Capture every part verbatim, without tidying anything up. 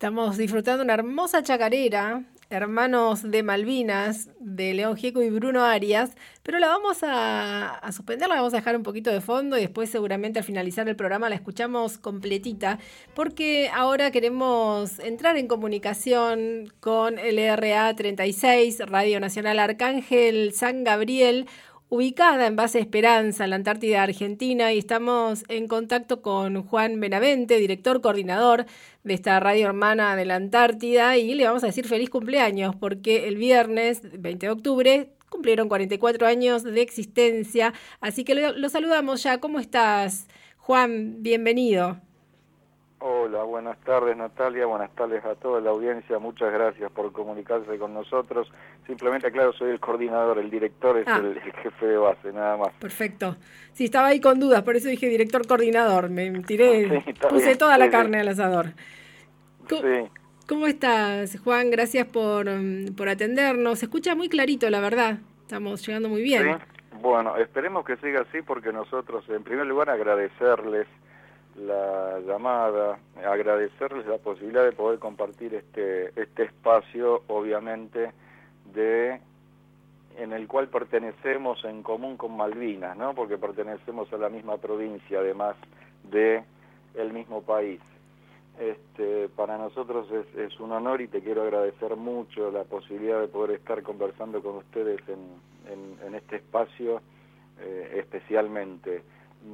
Estamos disfrutando una hermosa chacarera, Hermanos de Malvinas, de León Gieco y Bruno Arias, pero la vamos a, a suspender, la vamos a dejar un poquito de fondo y después seguramente al finalizar el programa la escuchamos completita, porque ahora queremos entrar en comunicación con el R A treinta y seis, Radio Nacional Arcángel San Gabriel, ubicada en Base Esperanza, en la Antártida Argentina, y estamos en contacto con Juan Benavente, director coordinador de esta radio hermana de la Antártida, y le vamos a decir feliz cumpleaños, porque el viernes veinte de octubre cumplieron cuarenta y cuatro años de existencia, así que lo, lo saludamos ya. ¿Cómo estás, Juan? Bienvenido. Hola, buenas tardes Natalia, buenas tardes a toda la audiencia, muchas gracias por comunicarse con nosotros. Simplemente, claro, soy el coordinador, el director es ah. el, el jefe de base, nada más. Perfecto. Sí, estaba ahí con dudas, por eso dije director coordinador, me tiré, sí, puse bien. toda sí, la carne sí. al asador. ¿Cómo, sí. ¿Cómo estás, Juan? Gracias por, por atendernos, se escucha muy clarito, la verdad, estamos llegando muy bien. Sí, bueno, esperemos que siga así porque nosotros, en primer lugar, agradecerles la llamada, agradecerles la posibilidad de poder compartir este este espacio, obviamente, de en el cual pertenecemos en común con Malvinas, ¿no? Porque pertenecemos a la misma provincia, además de el mismo país. Este, para nosotros es, es un honor y te quiero agradecer mucho la posibilidad de poder estar conversando con ustedes en, en, en este espacio, eh, especialmente.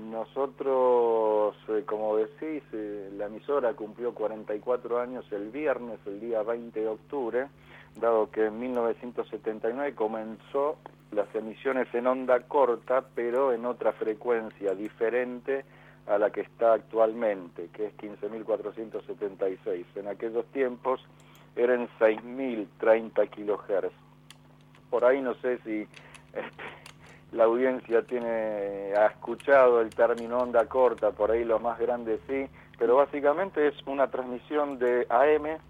Nosotros, eh, como decís, eh, la emisora cumplió cuarenta y cuatro años el viernes, el día veinte de octubre, dado que en mil novecientos setenta y nueve comenzó las emisiones en onda corta, pero en otra frecuencia diferente a la que está actualmente, que es quince mil cuatrocientos setenta y seis. En aquellos tiempos eran seis mil treinta kilohertz. Por ahí no sé si... Este, la audiencia tiene ha escuchado el término onda corta, por ahí los más grandes sí, pero básicamente es una transmisión de A M,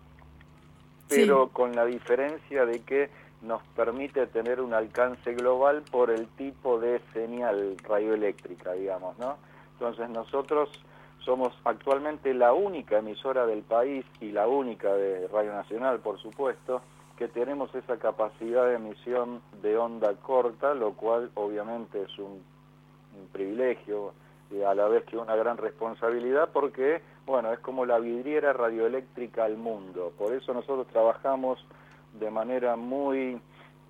pero sí. con la diferencia de que nos permite tener un alcance global por el tipo de señal radioeléctrica, digamos, ¿no? Entonces nosotros somos actualmente la única emisora del país y la única de Radio Nacional, por supuesto, que tenemos esa capacidad de emisión de onda corta, lo cual obviamente es un, un privilegio y a la vez que una gran responsabilidad porque, bueno, es como la vidriera radioeléctrica al mundo. Por eso nosotros trabajamos de manera muy,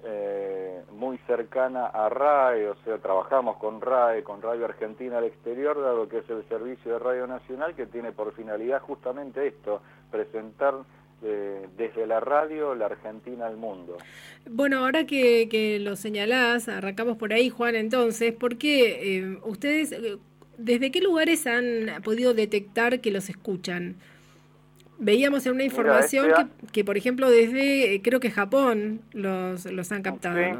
eh, muy cercana a RAE, o sea, trabajamos con RAE, con Radio Argentina al Exterior, dado que es el servicio de Radio Nacional que tiene por finalidad justamente esto, presentar Eh, desde la radio, la Argentina al mundo. Bueno, ahora que, que lo señalás, arrancamos por ahí, Juan, entonces, ¿por qué eh, ustedes, desde qué lugares han podido detectar que los escuchan? Veíamos en una información Mira, este... que, que, por ejemplo, desde, creo que Japón los, los han captado, sí, ¿no?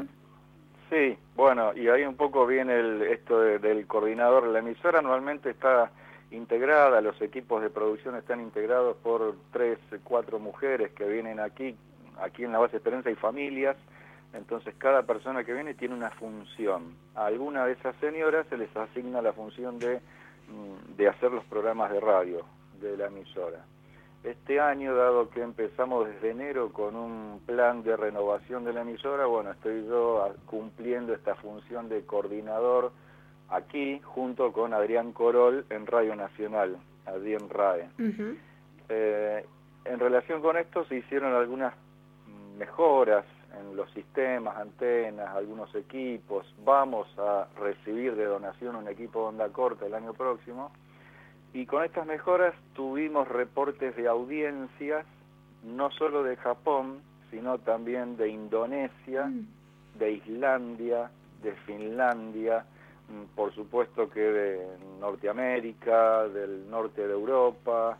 Sí, bueno, y ahí un poco viene el, esto de, del coordinador. La emisora anualmente está integrada, los equipos de producción están integrados por tres, cuatro mujeres que vienen aquí, aquí en la Base Esperanza hay familias, entonces cada persona que viene tiene una función. A alguna de esas señoras se les asigna la función de, de hacer los programas de radio de la emisora. Este año, dado que empezamos desde enero con un plan de renovación de la emisora, bueno, estoy yo cumpliendo esta función de coordinador aquí, junto con Adrián Corol en Radio Nacional, allí en RAE. Uh-huh. Eh, en relación con esto se hicieron algunas mejoras en los sistemas, antenas, algunos equipos. Vamos a recibir de donación un equipo de onda corta el año próximo. Y con estas mejoras tuvimos reportes de audiencias, no solo de Japón, sino también de Indonesia, mm. de Islandia, de Finlandia, por supuesto que de Norteamérica, del norte de Europa,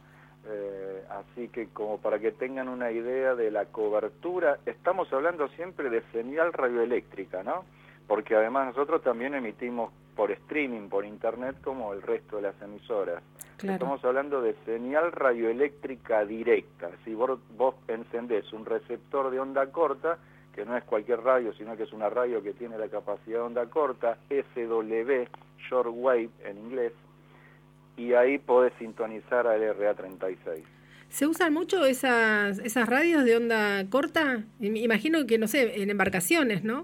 eh, así que como para que tengan una idea de la cobertura, estamos hablando siempre de señal radioeléctrica, ¿no? Porque además nosotros también emitimos por streaming, por internet, como el resto de las emisoras. Claro. Estamos hablando de señal radioeléctrica directa. Si vos, vos encendés un receptor de onda corta, que no es cualquier radio, sino que es una radio que tiene la capacidad de onda corta, S W, shortwave en inglés, y ahí podés sintonizar al R A treinta y seis. ¿Se usan mucho esas, esas radios de onda corta? Im- Imagino que, no sé, en embarcaciones, ¿no?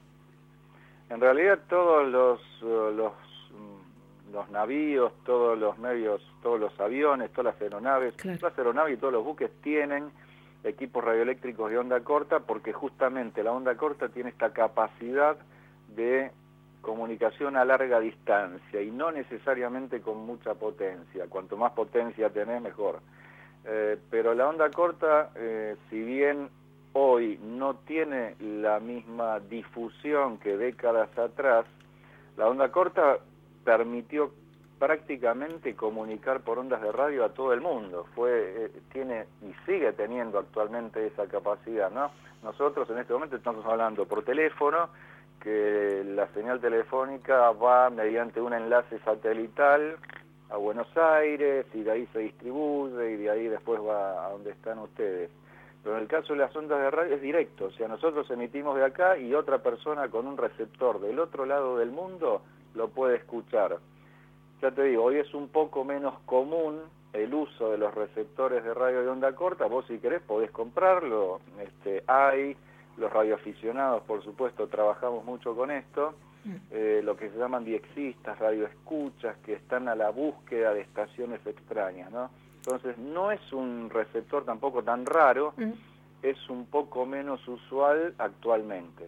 En realidad todos los, eh, los, mm, los navíos, todos los medios, todos los aviones, todas las aeronaves, Claro. las aeronaves y todos los buques tienen equipos radioeléctricos de onda corta porque justamente la onda corta tiene esta capacidad de comunicación a larga distancia y no necesariamente con mucha potencia. Cuanto más potencia tenés, mejor. Eh, pero la onda corta, eh, si bien hoy no tiene la misma difusión que décadas atrás, la onda corta permitió prácticamente comunicar por ondas de radio a todo el mundo. Fue, eh, tiene y sigue teniendo actualmente esa capacidad, ¿no? Nosotros en este momento estamos hablando por teléfono, que la señal telefónica va mediante un enlace satelital a Buenos Aires y de ahí se distribuye y de ahí después va a donde están ustedes. Pero en el caso de las ondas de radio es directo, o sea, nosotros emitimos de acá y otra persona con un receptor del otro lado del mundo lo puede escuchar. Ya te digo, hoy es un poco menos común el uso de los receptores de radio de onda corta. Vos si querés podés comprarlo, este, hay, los radioaficionados por supuesto trabajamos mucho con esto, eh, lo que se llaman diexistas, radioescuchas, que están a la búsqueda de estaciones extrañas, ¿no? Entonces no es un receptor tampoco tan raro, mm. es un poco menos usual actualmente.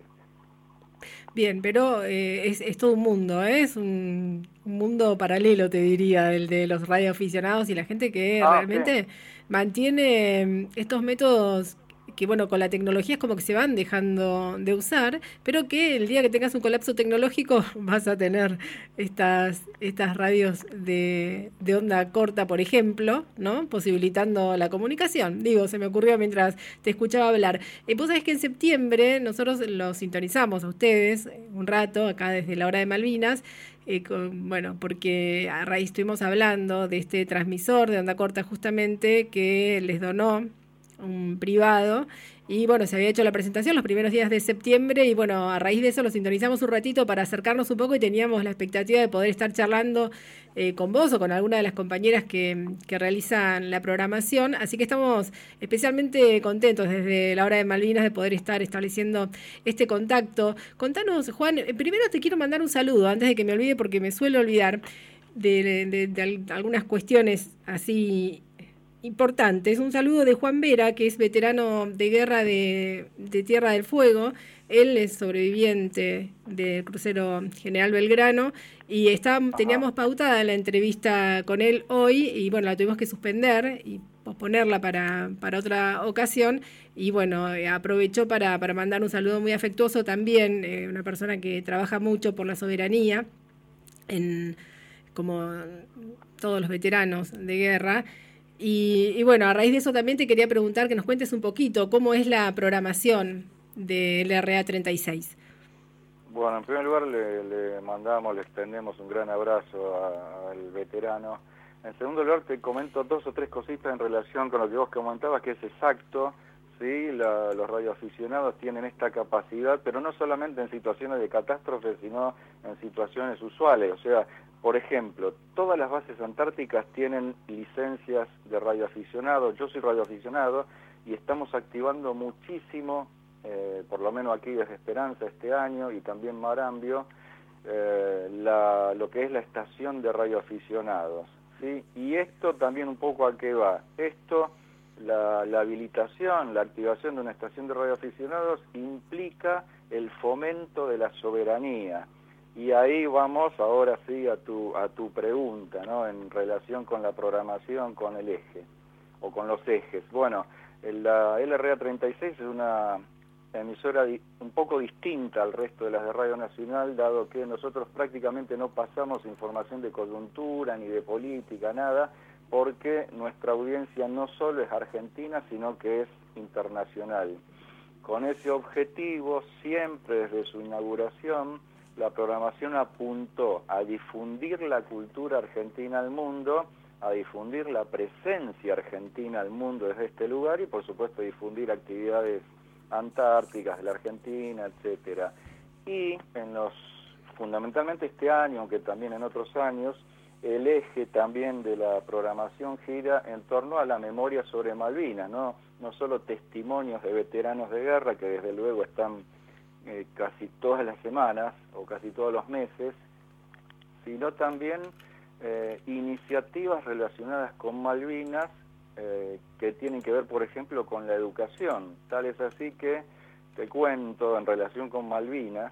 Bien, pero eh, es, es todo un mundo, ¿eh? Es un, un mundo paralelo, te diría, el de los radioaficionados y la gente que ah, realmente sí. mantiene estos métodos que, bueno, con la tecnología es como que se van dejando de usar, pero que el día que tengas un colapso tecnológico vas a tener estas, estas radios de, de onda corta, por ejemplo, ¿no? Posibilitando la comunicación. Digo, se me ocurrió mientras te escuchaba hablar. Eh, vos sabés que en septiembre nosotros los sintonizamos a ustedes un rato, acá desde la hora de Malvinas, Eh, con, bueno, porque a raíz estuvimos hablando de este transmisor de onda corta justamente que les donó un privado y bueno, se había hecho la presentación los primeros días de septiembre y bueno, a raíz de eso lo sintonizamos un ratito para acercarnos un poco y teníamos la expectativa de poder estar charlando eh, con vos o con alguna de las compañeras que, que realizan la programación, así que estamos especialmente contentos desde la hora de Malvinas de poder estar estableciendo este contacto. Contanos, Juan, primero te quiero mandar un saludo antes de que me olvide porque me suelo olvidar de, de, de, de algunas cuestiones así importantes. Un saludo de Juan Vera, que es veterano de guerra de, de Tierra del Fuego. Él es sobreviviente del crucero General Belgrano y está, teníamos pautada la entrevista con él hoy y bueno, la tuvimos que suspender y posponerla para, para otra ocasión y bueno, aprovechó para, para mandar un saludo muy afectuoso también, eh, una persona que trabaja mucho por la soberanía, en, como todos los veteranos de guerra. Y, y bueno, a raíz de eso también te quería preguntar que nos cuentes un poquito cómo es la programación del R A treinta y seis. Bueno, en primer lugar le, le mandamos, le extendemos un gran abrazo al veterano. En segundo lugar te comento dos o tres cositas en relación con lo que vos comentabas, que es exacto, sí, la, los radioaficionados tienen esta capacidad, pero no solamente en situaciones de catástrofe, sino en situaciones usuales, o sea, por ejemplo, todas las bases antárticas tienen licencias de radioaficionado, yo soy radioaficionado y estamos activando muchísimo, eh, por lo menos aquí desde Esperanza este año y también Marambio, eh, la, lo que es la estación de radioaficionados, ¿sí? Y esto también un poco a qué va. Esto, la, la habilitación, la activación de una estación de radioaficionados implica el fomento de la soberanía. Y ahí vamos ahora sí a tu a tu pregunta, ¿no? En relación con la programación, con el eje, o con los ejes. Bueno, la L R A treinta y seis es una emisora un poco distinta al resto de las de Radio Nacional, dado que nosotros prácticamente no pasamos información de coyuntura, ni de política, nada, porque nuestra audiencia no solo es argentina, sino que es internacional. Con ese objetivo, siempre desde su inauguración, la programación apuntó a difundir la cultura argentina al mundo, a difundir la presencia argentina al mundo desde este lugar y por supuesto difundir actividades antárticas de la Argentina, etcétera. Y en los, fundamentalmente este año, aunque también en otros años, el eje también de la programación gira en torno a la memoria sobre Malvinas, ¿no? No solo testimonios de veteranos de guerra, que desde luego están eh, casi todas las semanas o casi todos los meses, sino también eh, iniciativas relacionadas con Malvinas eh, que tienen que ver, por ejemplo, con la educación. Tal es así que te cuento en relación con Malvinas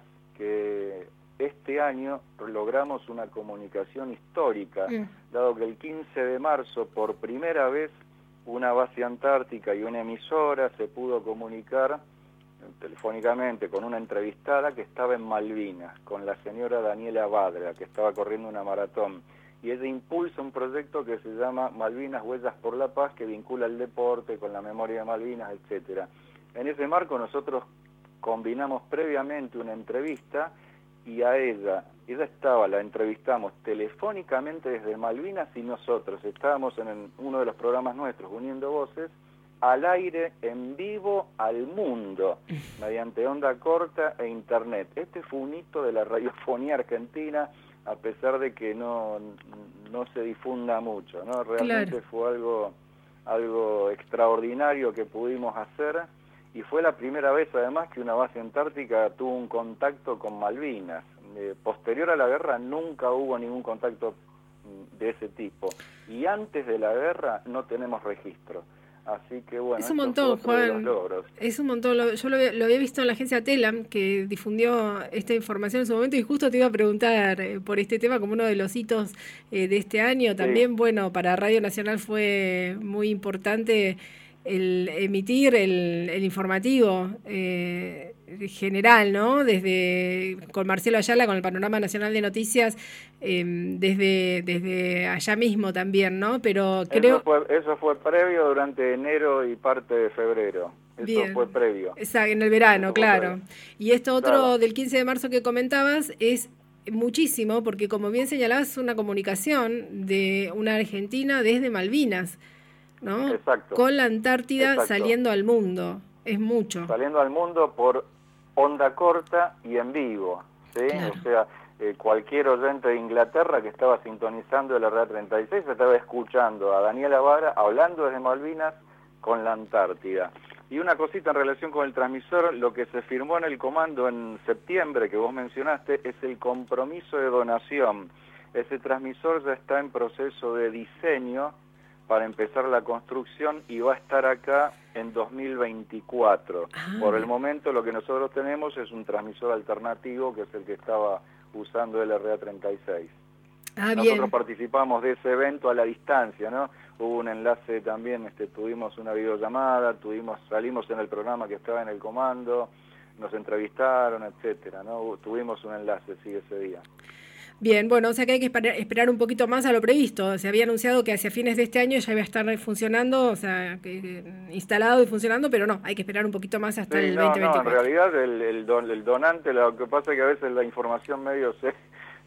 que este año logramos una comunicación histórica, mm. dado que el quince de marzo, por primera vez, una base antártica y una emisora se pudo comunicar telefónicamente con una entrevistada que estaba en Malvinas, con la señora Daniela Badra, que estaba corriendo una maratón. Y ella impulsa un proyecto que se llama Malvinas Huellas por la Paz, que vincula el deporte con la memoria de Malvinas, etcétera. En ese marco nosotros combinamos previamente una entrevista y a ella, ella estaba, la entrevistamos telefónicamente desde Malvinas y nosotros estábamos en el, uno de los programas nuestros, Uniendo Voces, al aire, en vivo, al mundo, mediante onda corta e internet. Este fue un hito de la radiofonía argentina, a pesar de que no, no se difunda mucho, ¿no? Realmente claro. fue algo, algo extraordinario que pudimos hacer. Y fue la primera vez, además, que una base antártica tuvo un contacto con Malvinas. Eh, posterior a la guerra nunca hubo ningún contacto de ese tipo. Y antes de la guerra no tenemos registro. Así que bueno, es un montón, Juan. Es un montón. Yo lo, lo había visto en la agencia Telam, que difundió esta información en su momento, y justo te iba a preguntar eh, por este tema como uno de los hitos eh, de este año. También, sí. Bueno, para Radio Nacional fue muy importante el emitir el, el informativo eh, general, ¿no? Desde con Marcelo Ayala, con el Panorama Nacional de Noticias, eh, desde desde allá mismo también, ¿no? Pero creo... Eso fue, eso fue previo durante enero y parte de febrero. Eso Bien. fue previo. Exacto, en el verano, claro. Y esto otro claro. del quince de marzo que comentabas es muchísimo, porque como bien señalabas, es una comunicación de una argentina desde Malvinas, ¿no? Exacto. Con la Antártida Exacto. saliendo al mundo. Es mucho. Saliendo al mundo por onda corta y en vivo, ¿sí? Claro. O sea, eh, cualquier oyente de Inglaterra que estaba sintonizando el R A treinta y seis estaba escuchando a Daniela Badra hablando desde Malvinas con la Antártida. Y una cosita en relación con el transmisor, lo que se firmó en el comando en septiembre, que vos mencionaste, es el compromiso de donación. Ese transmisor ya está en proceso de diseño para empezar la construcción y va a estar acá en dos mil veinticuatro. Ah. Por el momento lo que nosotros tenemos es un transmisor alternativo, que es el que estaba usando el R A treinta y seis. Ah, nosotros bien. Participamos de ese evento a la distancia, ¿no? Hubo un enlace también, este, tuvimos una videollamada, tuvimos, salimos en el programa que estaba en el comando, nos entrevistaron, etcétera, ¿no? Tuvimos un enlace, sí, ese día. Bien, bueno, o sea que hay que esperar, esperar un poquito más a lo previsto. Se había anunciado que hacia fines de este año ya iba a estar funcionando, o sea, que, que, instalado y funcionando, pero no, hay que esperar un poquito más hasta sí, el no, veinte veinticuatro. No, en realidad el, el, don, el donante, lo que pasa es que a veces la información medio se...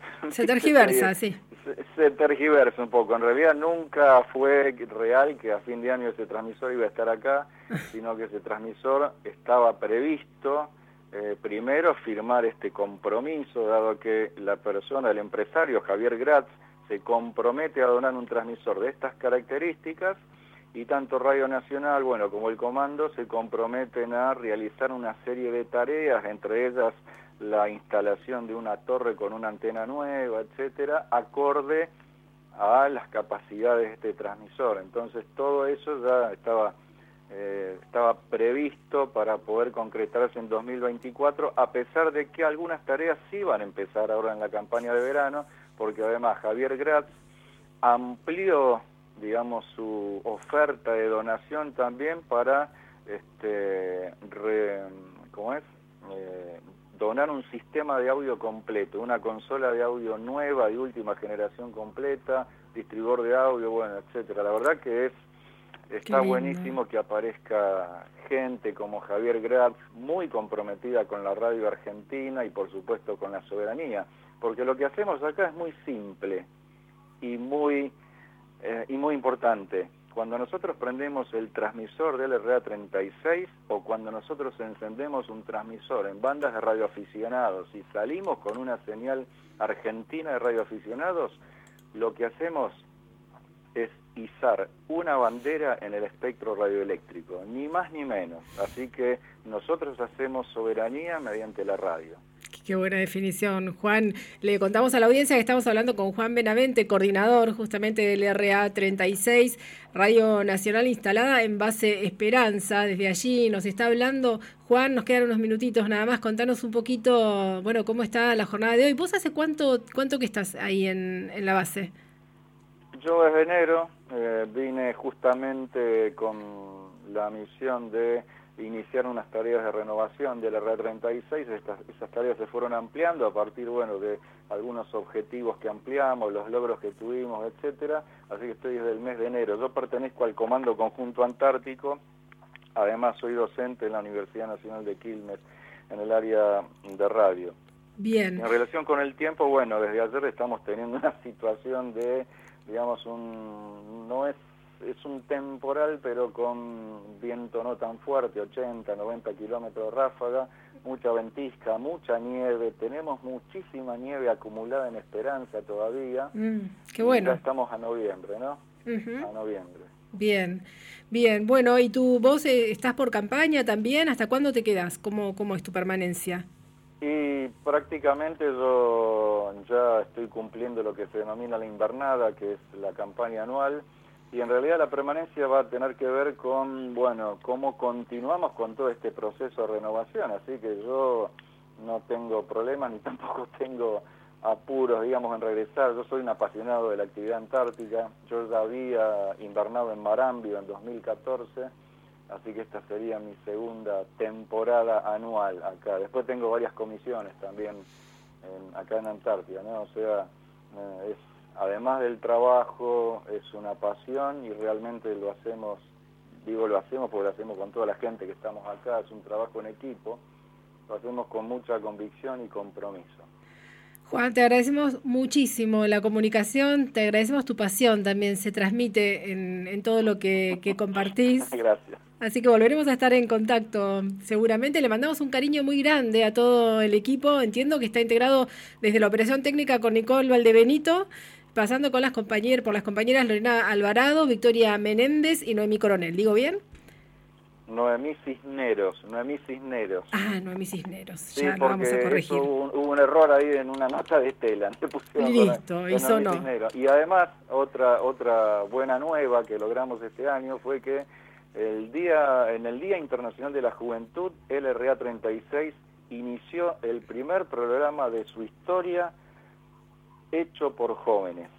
Se tergiversa, se, sí. Se, se tergiversa un poco. En realidad nunca fue real que a fin de año ese transmisor iba a estar acá, sino que ese transmisor estaba previsto... Eh, primero firmar este compromiso, dado que la persona, el empresario Javier Gratz, se compromete a donar un transmisor de estas características, y tanto Radio Nacional, bueno, como el comando se comprometen a realizar una serie de tareas, entre ellas la instalación de una torre con una antena nueva, etcétera, acorde a las capacidades de este transmisor. Entonces todo eso ya estaba Eh, estaba previsto para poder concretarse en dos mil veinticuatro, a pesar de que algunas tareas sí van a empezar ahora en la campaña de verano, porque además Javier Gratz amplió, digamos, su oferta de donación también para, este, re, ¿cómo es? Eh, donar un sistema de audio completo, una consola de audio nueva, de última generación completa, distribuidor de audio, bueno, etcétera. La verdad que es Está buenísimo que aparezca gente como Javier Gratz, muy comprometida con la radio argentina y por supuesto con la soberanía, porque lo que hacemos acá es muy simple y muy, eh, y muy importante. Cuando nosotros prendemos el transmisor del R A treinta y seis o cuando nosotros encendemos un transmisor en bandas de radioaficionados y salimos con una señal argentina de radioaficionados, lo que hacemos es izar una bandera en el espectro radioeléctrico, ni más ni menos. Así que nosotros hacemos soberanía mediante la radio. Qué buena definición, Juan. Le contamos a la audiencia que estamos hablando con Juan Benavente, coordinador justamente del R A treinta y seis, Radio Nacional instalada en Base Esperanza. Desde allí nos está hablando. Juan, nos quedan unos minutitos nada más. Contanos un poquito, bueno, cómo está la jornada de hoy. ¿Vos hace cuánto cuánto que estás ahí en, en la base? Yo desde enero eh, vine justamente con la misión de iniciar unas tareas de renovación del R A treinta y seis. Estas, esas tareas se fueron ampliando a partir, bueno, de algunos objetivos que ampliamos, los logros que tuvimos, etcétera. Así que estoy desde el mes de enero. Yo pertenezco al Comando Conjunto Antártico. Además soy docente en la Universidad Nacional de Quilmes en el área de radio. Bien. En relación con el tiempo, bueno, desde ayer estamos teniendo una situación de, digamos, un no es es un temporal, pero con viento no tan fuerte, ochenta, noventa kilómetros ráfaga, mucha ventisca, mucha nieve. Tenemos muchísima nieve acumulada en Esperanza todavía. Mm, qué bueno. Ya estamos a noviembre, ¿no? Uh-huh. A noviembre. Bien, bien. Bueno, ¿y tú, vos eh, estás por campaña también? ¿Hasta cuándo te quedás? ¿Cómo, cómo es tu permanencia? Y prácticamente yo ya estoy cumpliendo lo que se denomina la invernada, que es la campaña anual. Y en realidad la permanencia va a tener que ver con, bueno, cómo continuamos con todo este proceso de renovación. Así que yo no tengo problemas ni tampoco tengo apuros, digamos, en regresar. Yo soy un apasionado de la actividad antártica. Yo ya había invernado en Marambio en dos mil catorce, así que esta sería mi segunda temporada anual acá. Después tengo varias comisiones también en, acá en Antártida, ¿no? O sea, eh, es... Además del trabajo, es una pasión y realmente lo hacemos, digo lo hacemos porque lo hacemos con toda la gente que estamos acá, es un trabajo en equipo, lo hacemos con mucha convicción y compromiso. Juan, te agradecemos muchísimo la comunicación, te agradecemos tu pasión también, se transmite en, en todo lo que, que compartís. Gracias. Así que volveremos a estar en contacto seguramente. Le mandamos un cariño muy grande a todo el equipo. Entiendo que está integrado desde la operación técnica con Nicole Valdebenito, pasando con las compañeras, por las compañeras Lorena Alvarado, Victoria Menéndez y Noemí Coronel. ¿Digo bien? Noemí Cisneros, Noemí Cisneros. Ah, Noemí Cisneros, sí, ya lo vamos a corregir. Hubo un, hubo un error ahí en una nota de Estela. Listo, y sonó. Y además, otra otra buena nueva que logramos este año fue que el día en el Día Internacional de la Juventud, el R A treinta y seis inició el primer programa de su historia hecho por jóvenes,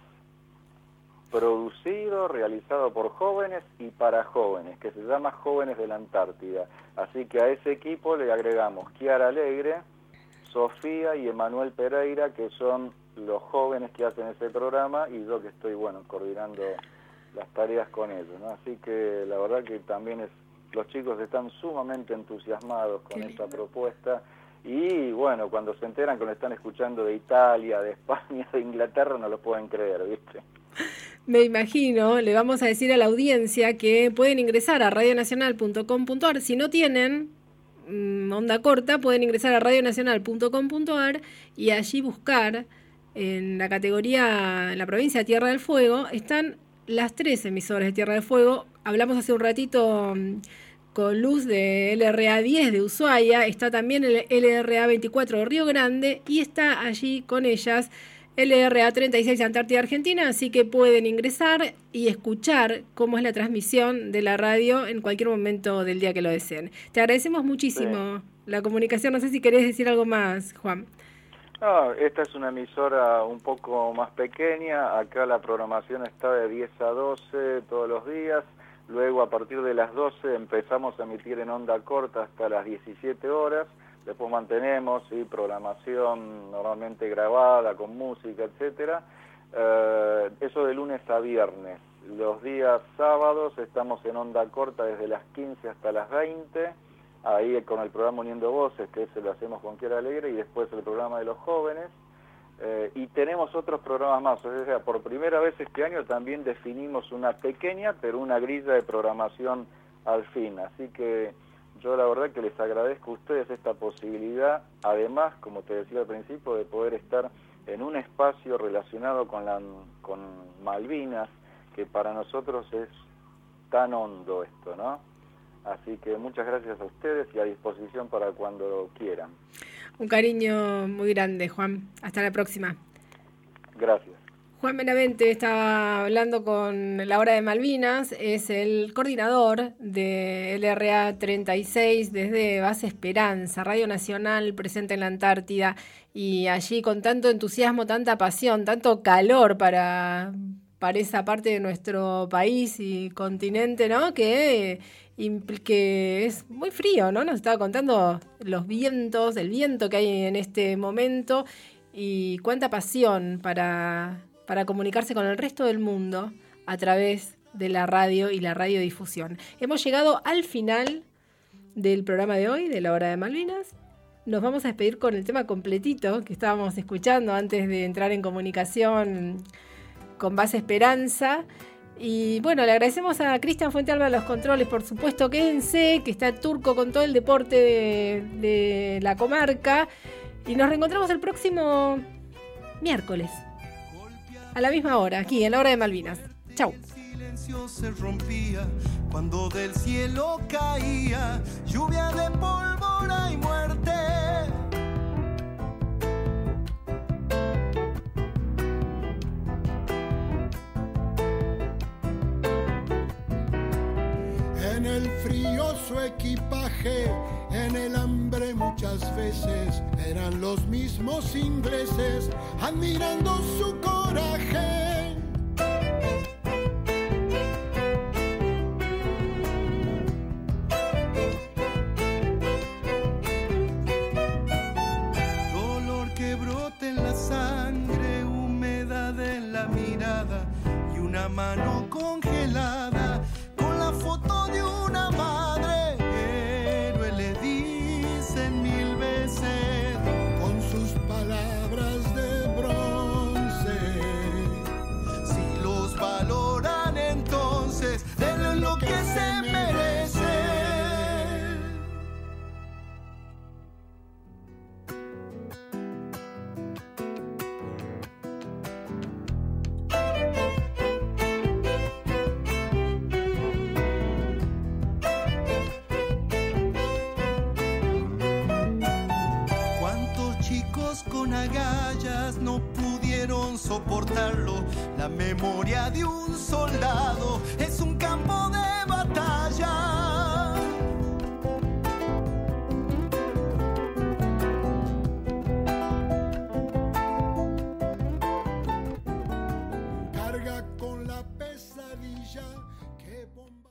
producido, realizado por jóvenes y para jóvenes, que se llama Jóvenes de la Antártida. Así que a ese equipo le agregamos Kiara Alegre, Sofía y Emanuel Pereira, que son los jóvenes que hacen ese programa, y yo que estoy, bueno, coordinando las tareas con ellos, ¿no? Así que la verdad que también es, los chicos están sumamente entusiasmados con esta propuesta. Y bueno, cuando se enteran que lo están escuchando de Italia, de España, de Inglaterra, no lo pueden creer, ¿viste? Me imagino, le vamos a decir a la audiencia que pueden ingresar a radio nacional punto com punto a r. Si no tienen mmm, onda corta, pueden ingresar a radio nacional punto com punto a r y allí buscar en la categoría, en la provincia de Tierra del Fuego, están las tres emisoras de Tierra del Fuego. Hablamos hace un ratito con Luz de L R A diez de Ushuaia, está también el L R A veinticuatro de Río Grande y está allí con ellas L R A treinta y seis Antártida Argentina, así que pueden ingresar y escuchar cómo es la transmisión de la radio en cualquier momento del día que lo deseen. Te agradecemos muchísimo sí. la comunicación, no sé si querés decir algo más, Juan. No, esta es una emisora un poco más pequeña, acá la programación está de diez a doce todos los días. Luego, a partir de las doce, empezamos a emitir en onda corta hasta las diecisiete horas. Después mantenemos ¿sí? programación normalmente grabada, con música, etcétera. Eh, eso de lunes a viernes. Los días sábados estamos en onda corta desde las quince hasta las veinte. Ahí con el programa Uniendo Voces, que ese lo hacemos con Kiara Alegre, y después el programa de los jóvenes. Eh, y tenemos otros programas más, o sea, por primera vez este año también definimos una pequeña, pero una grilla de programación al fin, así que yo la verdad que les agradezco a ustedes esta posibilidad, además, como te decía al principio, de poder estar en un espacio relacionado con, la, con Malvinas, que para nosotros es tan hondo esto, ¿no? Así que muchas gracias a ustedes y a disposición para cuando quieran. Un cariño muy grande, Juan. Hasta la próxima. Gracias. Juan Benavente estaba hablando con La Hora de Malvinas, es el coordinador de L R A treinta y seis desde Base Esperanza, Radio Nacional presente en la Antártida, y allí con tanto entusiasmo, tanta pasión, tanto calor para, para esa parte de nuestro país y continente, ¿no? Que, que es muy frío, ¿no? Nos estaba contando los vientos, el viento que hay en este momento y cuánta pasión para... para comunicarse con el resto del mundo a través de la radio y la radiodifusión. Hemos llegado al final del programa de hoy, de La Hora de Malvinas. Nos vamos a despedir con el tema completito que estábamos escuchando antes de entrar en comunicación con Base Esperanza. Y bueno, le agradecemos a Cristian Fuentealba de los controles, por supuesto. Quédense, que está Turco con todo el deporte de, de la comarca. Y nos reencontramos el próximo miércoles, a la misma hora, aquí en La Hora de Malvinas. Chau. El silencio se rompía cuando del cielo caía lluvia de pólvora y muerte. En el frío su equipaje, en el hambre muchas veces eran los mismos ingleses admirando su coraje. Dolor que brota en la sangre, humedad en la mirada y una mano congelada con la foto de una madre. Héroe le dicen mil veces con sus palabras de bronce. Si los valoran entonces, denle lo que se merece. Con agallas no pudieron soportarlo. La memoria de un soldado es un campo de batalla. Carga con la pesadilla que bomba.